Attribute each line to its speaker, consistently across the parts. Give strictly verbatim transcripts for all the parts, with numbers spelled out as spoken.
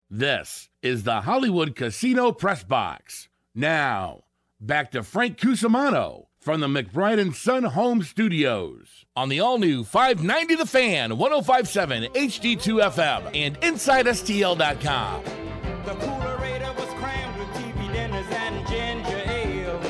Speaker 1: This is the Hollywood Casino Press Box. Now, back to Frank Cusimano from the McBride and Son Home Studios on the all-new five ninety The Fan, ten fifty-seven H D two F M, and Inside S T L dot com.
Speaker 2: The coolerator was crammed with T V dinners and ginger ale.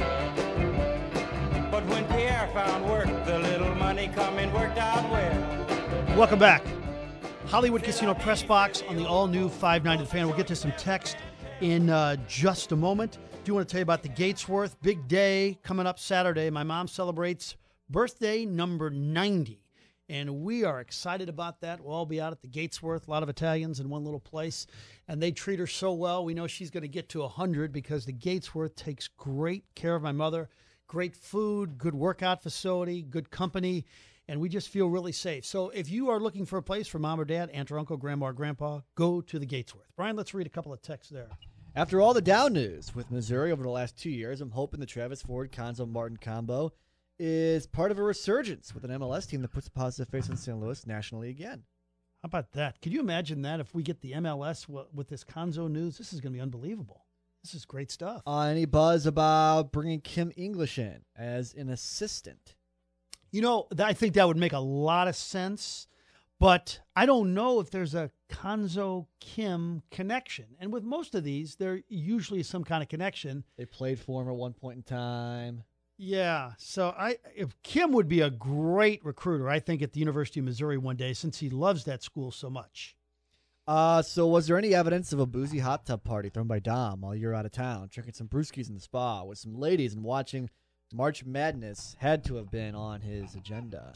Speaker 2: But when Pierre found work, the little money coming worked out well.
Speaker 3: Welcome back. Hollywood Casino Press Box on the all-new five ninety The Fan. We'll get to some text in uh, just a moment. Do want to tell you about the Gatesworth. Big day coming up Saturday. My mom celebrates birthday number ninety, and we are excited about that. We'll all be out at the Gatesworth. A lot of Italians in one little place, and they treat her so well. We know she's going to get to one hundred because the Gatesworth takes great care of my mother. Great food, good workout facility, good company, and we just feel really safe. So if you are looking for a place for mom or dad, aunt or uncle, grandma or grandpa, go to the Gatesworth. Brian, let's read a couple of texts there.
Speaker 4: After all the down news with Missouri over the last two years, I'm hoping the Travis Ford Conzo Martin combo is part of a resurgence with an M L S team that puts a positive face on Saint Louis nationally again.
Speaker 3: How about that? Could you imagine that if we get the M L S w- with this Conzo news? This is going to be unbelievable. This is great stuff.
Speaker 4: Uh, any buzz about bringing Kim English in as an assistant?
Speaker 3: You know, th- I think that would make a lot of sense, but I don't know if there's a Conzo-Kim connection. And with most of these, there usually is some kind of connection.
Speaker 4: They played for him at one point in time.
Speaker 3: Yeah, so I if Kim would be a great recruiter, I think, at the University of Missouri one day, since he loves that school so much.
Speaker 4: Uh, so was there any evidence of a boozy hot tub party thrown by Dom while you're out of town, drinking some brewskis in the spa with some ladies and watching March Madness? Had to have been on his agenda.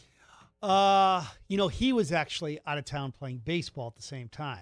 Speaker 3: Uh, you know, he was actually out of town playing baseball at the same time.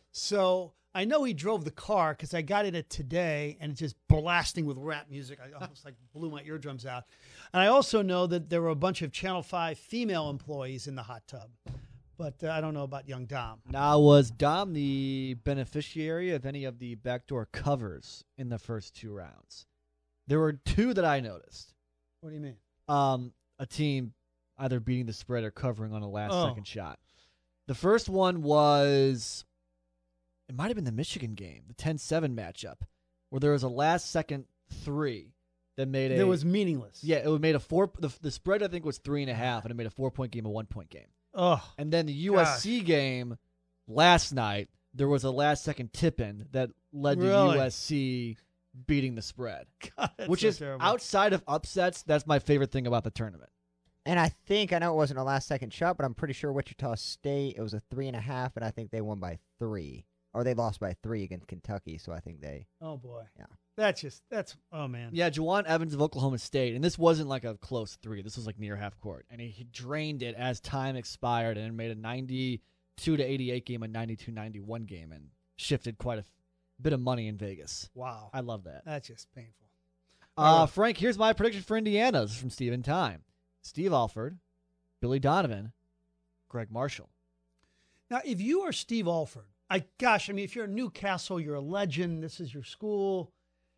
Speaker 3: So I know he drove the car because I got in it today and it's just blasting with rap music. I almost like blew my eardrums out. And I also know that there were a bunch of Channel five female employees in the hot tub. But uh, I don't know about young Dom.
Speaker 4: Now, was Dom the beneficiary of any of the backdoor covers in the first two rounds? There were two that I noticed.
Speaker 3: What do you mean?
Speaker 4: Um, a team either beating the spread or covering on a last-second
Speaker 3: Oh.
Speaker 4: shot. The first one was, it might have been the Michigan game, the ten seven matchup, where there was a last-second three that made a...
Speaker 3: It was meaningless.
Speaker 4: Yeah, it made a four... The, the spread, I think, was three and a half, and it made a four-point game a one-point game.
Speaker 3: Oh,
Speaker 4: And then the U S C game last night, there was a last-second tip-in that led to
Speaker 3: Really?
Speaker 4: U S C beating the spread,
Speaker 3: God, that's
Speaker 4: which
Speaker 3: so
Speaker 4: is,
Speaker 3: terrible.
Speaker 4: outside of upsets, that's my favorite thing about the tournament.
Speaker 5: And I think, I know it wasn't a last-second shot, but I'm pretty sure Wichita State, it was a three and a half, and I think they won by three. Or they lost by three against Kentucky, so I think they...
Speaker 3: Oh, boy.
Speaker 5: Yeah.
Speaker 3: That's just, that's, oh, man.
Speaker 4: Yeah, Juwan Evans of Oklahoma State, and this wasn't like a close three. This was like near half court, and he, he drained it as time expired and made a ninety-two to eighty-eight game a ninety-two ninety-one game and shifted quite a f- bit of money in Vegas.
Speaker 3: Wow.
Speaker 4: I love that.
Speaker 3: That's just painful.
Speaker 4: Uh, Frank, here's my prediction for Indiana. This is from Steven Time. Steve Alford, Billy Donovan, Greg Marshall.
Speaker 3: Now, if you are Steve Alford, I gosh, I mean, if you're in Newcastle, you're a legend. This is your school.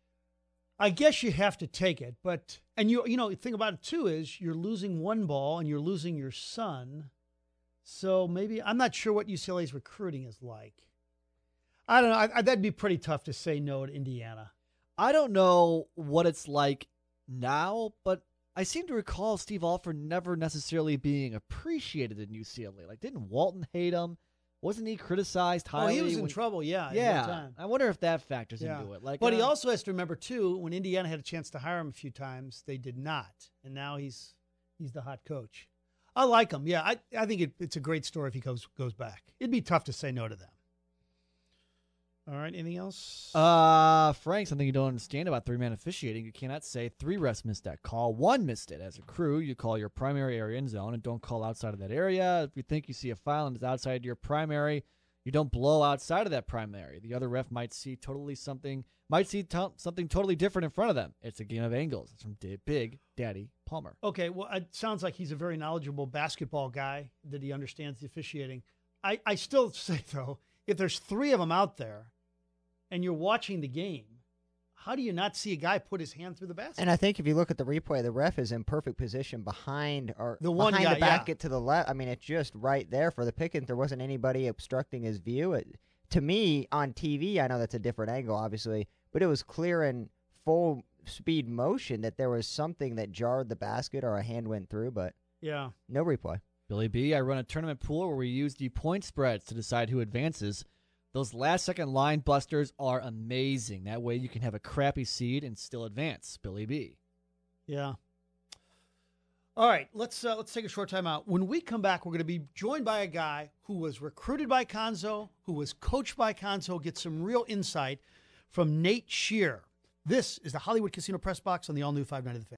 Speaker 3: I guess you have to take it, but and you you know the thing about it too is you're losing one ball and you're losing your son, so maybe I'm not sure what U C L A's recruiting is like. I don't know. I, I, that'd be pretty tough to say no to Indiana.
Speaker 4: I don't know what it's like now, but I seem to recall Steve Alford never necessarily being appreciated in U C L A. Like, didn't Walton hate him? Wasn't he criticized
Speaker 3: Oh,
Speaker 4: highly?
Speaker 3: he was in
Speaker 4: when-
Speaker 3: trouble. Yeah. at
Speaker 4: Yeah,
Speaker 3: one time.
Speaker 4: I wonder if that factors
Speaker 3: Yeah.
Speaker 4: into it. Like,
Speaker 3: But he
Speaker 4: uh,
Speaker 3: also has to remember too, when Indiana had a chance to hire him a few times, they did not, and now he's he's the hot coach. I like him. Yeah, I I think it, it's a great story if he goes goes back. It'd be tough to say no to them. All right, anything else?
Speaker 4: Uh, Frank, something you don't understand about three-man officiating. You cannot say three refs missed that call. One missed it. As a crew, you call your primary area in zone and don't call outside of that area. If you think you see a foul and it's outside your primary, you don't blow outside of that primary. The other ref might see totally something, might see to- something totally different in front of them. It's a game of angles. It's from D- Big Daddy Palmer.
Speaker 3: Okay, well, it sounds like he's a very knowledgeable basketball guy, that he understands the officiating. I, I still say, though, if there's three of them out there and you're watching the game, how do you not see a guy put his hand through the basket?
Speaker 5: And I think if you look at the replay, the ref is in perfect position behind or
Speaker 3: The one
Speaker 5: behind
Speaker 3: guy,
Speaker 5: the
Speaker 3: yeah.
Speaker 5: basket to the left. I mean, it's just right there for the pick. If there wasn't anybody obstructing his view, it, to me, on T V, I know that's a different angle, obviously, but it was clear in full speed motion that there was something that jarred the basket or a hand went through, but
Speaker 3: Yeah.
Speaker 5: no replay.
Speaker 4: Billy B, I run a tournament pool where we use the point spreads to decide who advances. Those last-second line busters are amazing. That way you can have a crappy seed and still advance. Billy B.
Speaker 3: Yeah. All right, let's uh, let's take a short time out. When we come back, we're going to be joined by a guy who was recruited by Konzo, who was coached by Konzo, get some real insight from Nate Shear. This is the Hollywood Casino Press Box on the all-new five ninety The Fan.